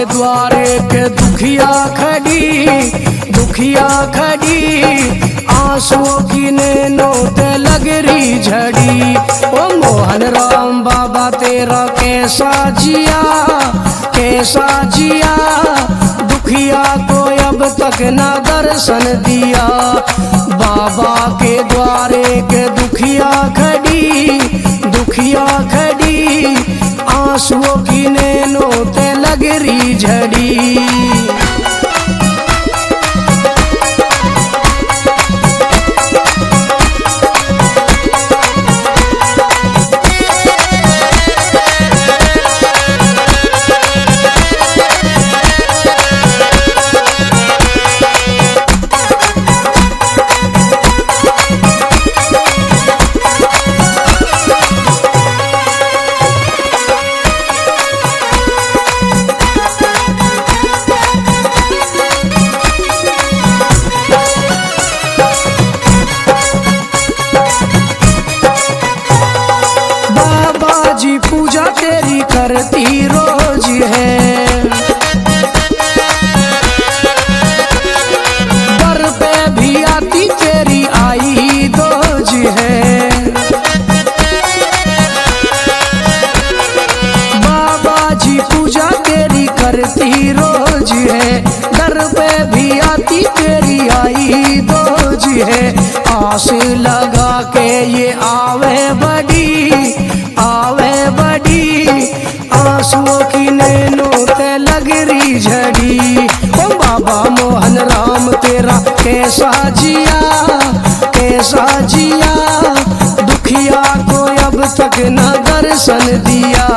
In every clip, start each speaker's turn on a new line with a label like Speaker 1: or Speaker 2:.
Speaker 1: द्वारे के दुखिया खड़ी आंसुओं की नैनों ते लगरी झड़ी। ओ मोहन राम बाबा तेरा कैसा जिया दुखिया को अब तक ना दर्शन दिया। बाबा के द्वारे के दुखिया खड़ी आंसुओं की नैनों ते लगरी झड़ी। पूजा तेरी करती रोज है, दर पे भी आती तेरी आई दोज है। बाबा जी पूजा तेरी करती रोज है, दर पे भी आती तेरी आई दोज है। आस लगा के ये आवे बड़ी आंसुओं की नैनों ते लगरी झड़ी। ओ बाबा मोहन राम तेरा कैसा जिया दुखिया को अब तक न दर्शन दिया।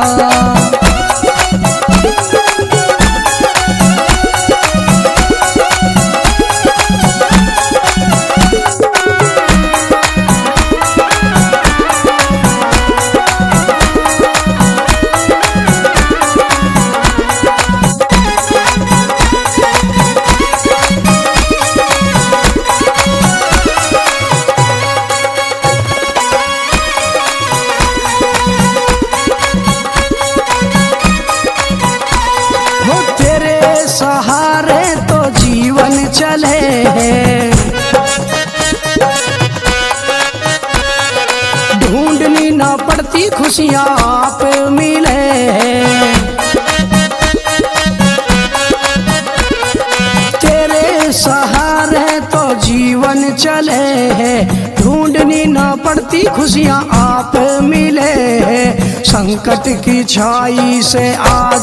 Speaker 1: सहारे तो जीवन चले हैं, ढूंढनी ना पड़ती खुशियां आप मिले हैं। तेरे सहारे तो जीवन चले हैं, ढूंढनी ना पड़ती खुशियां आप मिले हैं। संकट की छाई से आज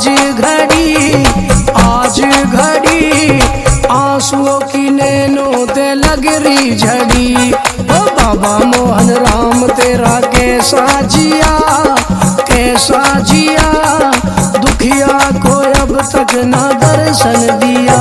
Speaker 1: घड़ी आंसुओं की नैनों ते लगरी झड़ी। ओ बाबा मोहन राम तेरा कैसा जिया दुखिया को अब तक ना दर्शन दिया।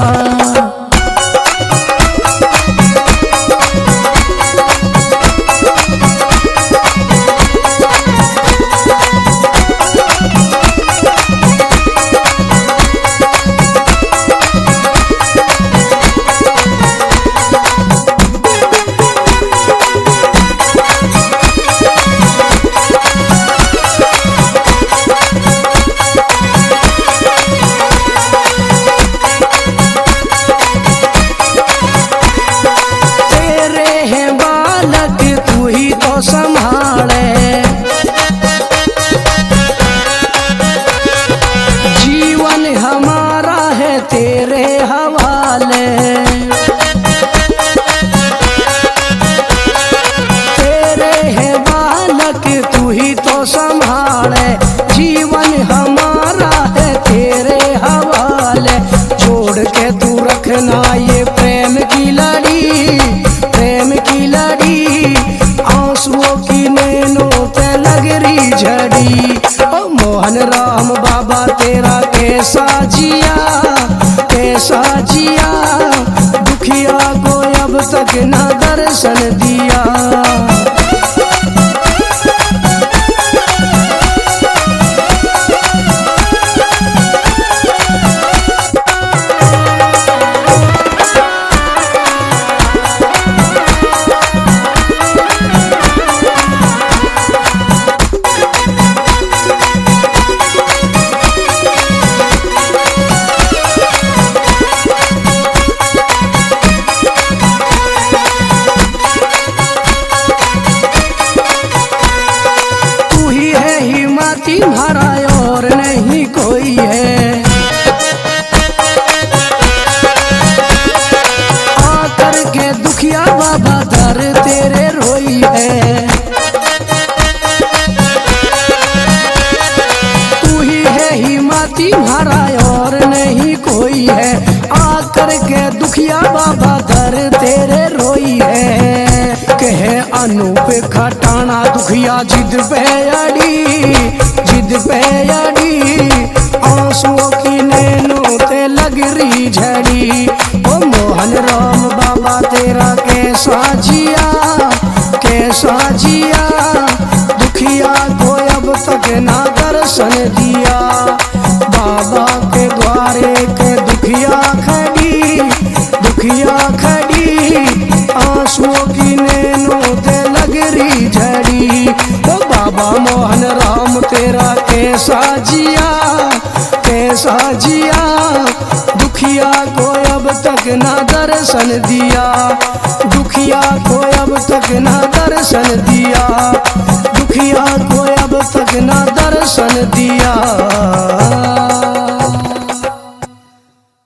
Speaker 1: संभाले जीवन हमारा है तेरे हवाले। तेरे है बालक तू ही तो संभाले, जीवन हमारा है तेरे हवाले। छोड़ के तू रखना ये प्रेम की लड़ी आंसुओं की नैनों ते लगरी झड़ी। ओ मोहन राम बाबा तेरा कैसा जिया दुखिया को अब तक न दर्शन दिया। दुखिया बाबा दर तेरे रोई है। कहे अनूप खटाना दुखिया जिद पे अड़ी आंसुओं की नैनों ते लग रही झड़ी। ओ मोहन राम बाबा तेरा कैसा जिया दुखिया को अब तक ना दर्शन दिया। बाबा के द्वारे के दुखिया खड़ी आंसुओं की नैनों ते लग रही झड़ी। ओ बाबा मोहन राम तेरा कैसा जिया दुखिया को अब तक ना दर्शन दिया। दुखिया को अब तक ना दर्शन दिया। दुखिया को अब तक ना दर्शन दिया।